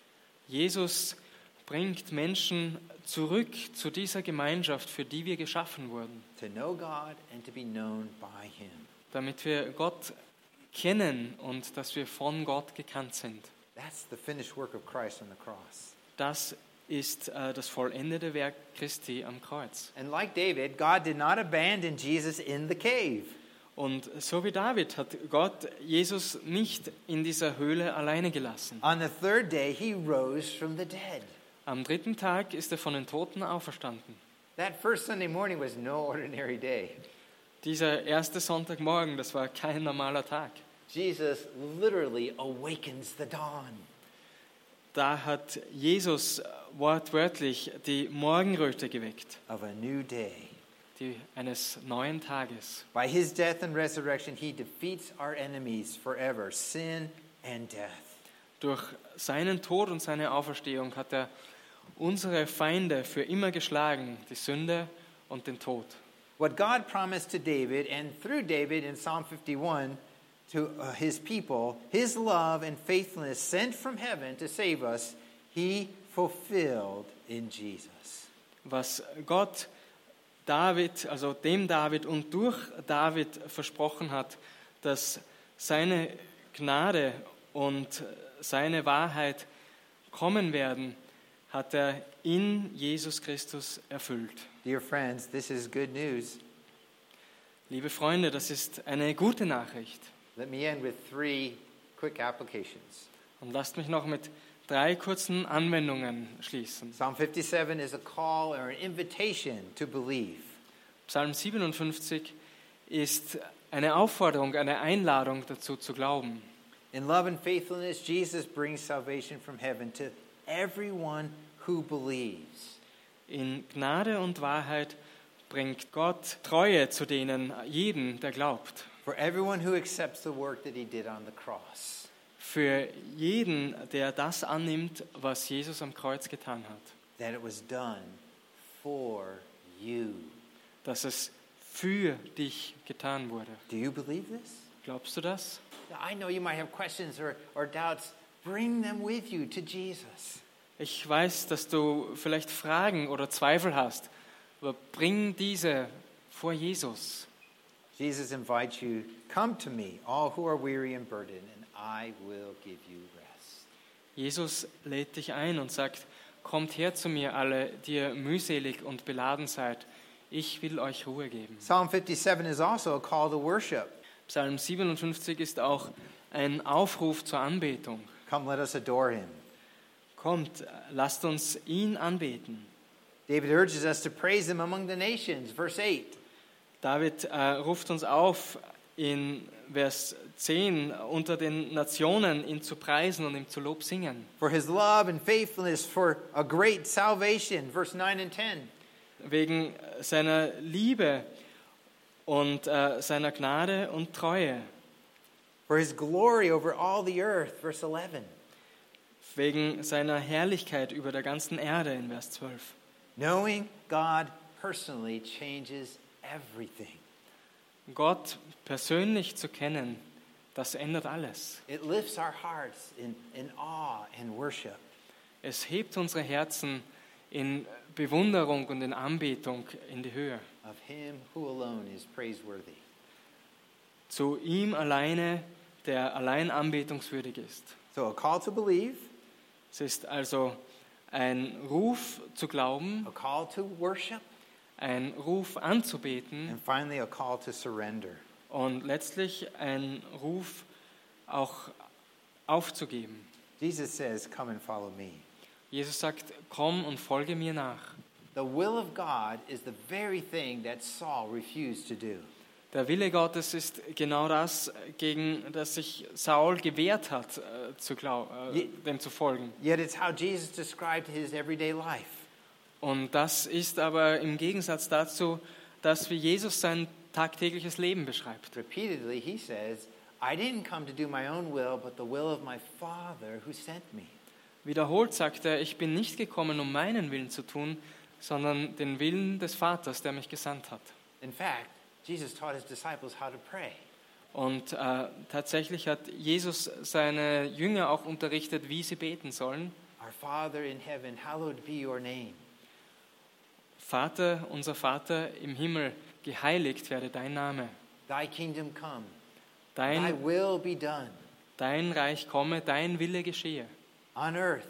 Jesus bringt Menschen zurück zu dieser Gemeinschaft, für die wir geschaffen wurden, To know God and to be known by him. damit wir Gott kennen und dass wir von Gott gekannt sind. That's the finished work of Christ on the cross. Das ist äh, das vollendete Werk Christi am Kreuz. And like David, God did not abandon Jesus in the cave. Und so wie David hat Gott Jesus nicht in dieser Höhle alleine gelassen. On the third day, he rose from the dead. Am dritten Tag ist er von den Toten auferstanden. That first Sunday morning was no ordinary day. Dieser erste Sonntagmorgen, das war kein normaler Tag. Jesus literally awakens the dawn. Da hat Jesus wortwörtlich die Morgenröte geweckt, Of a new day. die eines neuen Tages. By his death and resurrection, he defeats our enemies forever, sin and death. Durch seinen Tod und seine Auferstehung hat er unsere Feinde für immer geschlagen, die Sünde und den Tod. What God promised to David and through David in Psalm fifty-one to uh, his people, his love and faithfulness sent from heaven to save us, he fulfilled in Jesus. Was Gott David, also dem David und durch David versprochen hat, dass seine Gnade und seine Wahrheit kommen werden, hat er in Jesus Christus erfüllt. Dear friends, this is good news. Liebe Freunde, das ist eine gute Nachricht. Let me end with three quick applications. Und lasst mich noch mit drei kurzen Anwendungen schließen. Psalm fifty-seven is a call or an invitation to believe. Psalm siebenundfünfzig ist eine Aufforderung, eine Einladung dazu zu glauben. In love and faithfulness, Jesus brings salvation from heaven to everyone who believes. In Gnade und Wahrheit bringt Gott Treue zu denen, jeden, der glaubt. For everyone who accepts the work that he did on the cross. Für jeden, der das annimmt, was Jesus am Kreuz getan hat. That it was done for you. Dass es für dich getan wurde. Do you believe this? Glaubst du das? I know you might have questions or, or doubts. Bring them with you to Jesus. Ich weiß, dass du vielleicht Fragen oder Zweifel hast, aber bring diese vor Jesus. Jesus invites you, come to me, all who are weary and burdened, and I will give you rest. Jesus lädt dich ein und sagt, kommt her zu mir alle, die ihr mühselig und beladen seid. Ich will euch Ruhe geben. Psalm fifty-seven is also a call to worship. Psalm siebenundfünfzig ist auch ein Aufruf zur Anbetung. Come, let us adore him. Kommt, lasst uns ihn anbeten. David urges us to praise him among the nations, verse eight. David äh, ruft uns auf, in Vers zehn unter den Nationen ihn zu preisen und ihm zu Lob singen. For his love and faithfulness, for a great salvation, verse nine and ten. Wegen seiner Liebe und äh, seiner Gnade und Treue. For his glory over all the earth, verse eleven. Wegen seiner Herrlichkeit über der ganzen Erde in Vers zwölf. Knowing God personally changes everything. Gott persönlich zu kennen, das ändert alles. It lifts our hearts in, in awe and worship. Es hebt unsere Herzen in Bewunderung und in Anbetung in die Höhe. Of him who alone is praiseworthy. Zu ihm alleine, der allein anbetungswürdig ist. So a call to believe, Es ist also ein Ruf zu glauben, a call to worship, ein Ruf anzubeten and finally a call to surrender. und letztlich ein Ruf auch aufzugeben. Jesus says, come and follow me. Jesus sagt, komm und folge mir nach. The will of God is the very thing that Saul refused to do. Der Wille Gottes ist genau das, gegen das sich Saul gewehrt hat, äh, zu glaub, äh, dem zu folgen. Yet it's how Jesus described his everyday life. Und das ist aber im Gegensatz dazu, dass wie Jesus sein tagtägliches Leben beschreibt. Repeatedly he says, I didn't come to do my own will, but the will of my Father who sent me. Wiederholt sagt er, ich bin nicht gekommen, um meinen Willen zu tun, sondern den Willen des Vaters, der mich gesandt hat. In fact, Jesus taught his disciples how to pray. Und äh, tatsächlich hat Jesus seine Jünger auch unterrichtet, wie sie beten sollen. Our Father in heaven, hallowed be your name. Vater, unser Vater im Himmel, geheiligt werde dein Name. Thy kingdom come. Thy Dein, will be done dein Reich komme, dein Wille geschehe. on earth,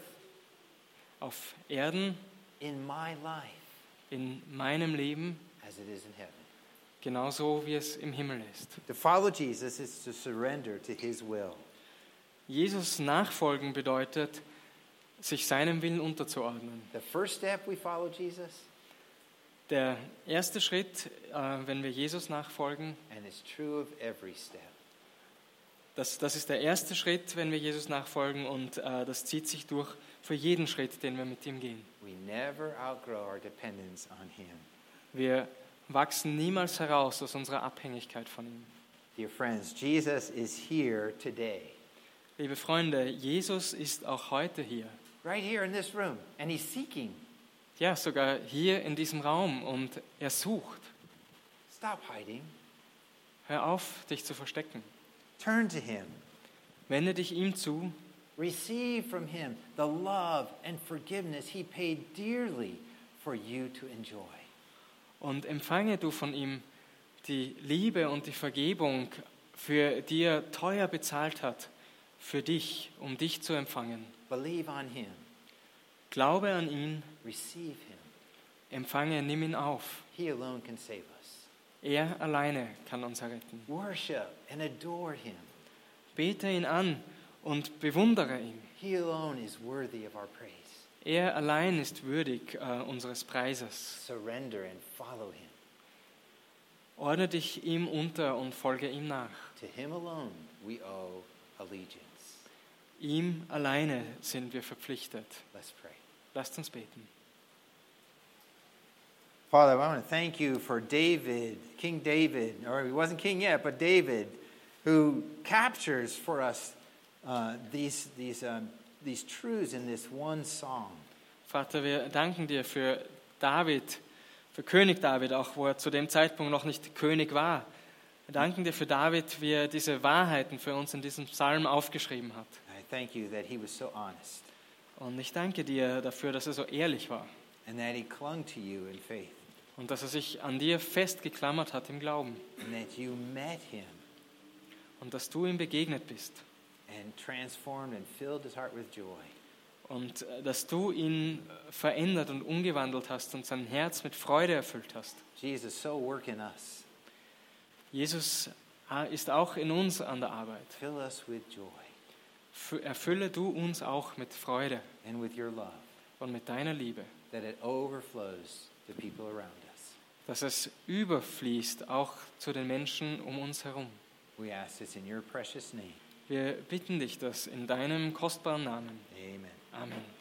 Auf Erden, in my life, in meinem Leben, as it is in heaven. genauso wie es im Himmel ist. To follow Jesus is to surrender to his will. Jesus nachfolgen bedeutet, sich seinem Willen unterzuordnen. The first step we follow Jesus, Der erste Schritt, äh, wenn wir Jesus nachfolgen, and it's true of every step, das, das ist der erste Schritt, wenn wir Jesus nachfolgen und äh, das zieht sich durch für jeden Schritt, den wir mit ihm gehen. we never outgrow our dependence on him. Wir wachsen niemals heraus aus unserer Abhängigkeit von ihm. Dear friends, Jesus is here today. Liebe Freunde, Jesus ist auch heute hier. right here in this room, and he's seeking. Ja, sogar hier in diesem Raum und er sucht. Stop hiding. Hör auf, dich zu verstecken. Turn to him. Wende dich ihm zu. Receive from him the love and forgiveness he paid dearly for you to enjoy. Und empfange du von ihm die Liebe und die Vergebung, für die er teuer bezahlt hat, für dich, um dich zu empfangen. Believe on him. Glaube an ihn, Receive him. empfange, nimm ihn auf. He alone can save us. Er alleine kann uns erretten. Worship and adore him. Bete ihn an und bewundere ihn. He alone is worthy of our praise. Er allein ist würdig äh, unseres Preises. Surrender and follow him. Ordne dich ihm unter und folge ihm nach. To him alone we owe allegiance. Ihm alleine sind wir verpflichtet. Let's pray. Lasst uns beten. Father, I want to thank you for David, King David, or he wasn't king yet, but David, who captures for us uh, these, these, um, these truths in this one song. Vater, wir danken dir für David, für König David, auch wo er zu dem Zeitpunkt noch nicht König war. Wir danken dir für David, wie er diese Wahrheiten für uns in diesem Psalm aufgeschrieben hat. I thank you that he was so honest Und ich danke dir dafür, dass er so ehrlich war and that he clung to you in faith und dass er sich an dir festgeklammert hat im Glauben and that you met him und dass du ihm begegnet bist and transformed and filled his heart with joy. und äh, dass du ihn verändert und umgewandelt hast und sein Herz mit Freude erfüllt hast. Jesus, so work in us. Jesus äh, ist auch in uns an der Arbeit. Fill us with joy F- Erfülle du uns auch mit Freude and with your love, und mit deiner Liebe, that it overflows to people around us. dass es überfließt auch zu den Menschen um uns herum. We ask this in your precious name. Wir bitten dich das in deinem kostbaren Namen. Amen. Amen.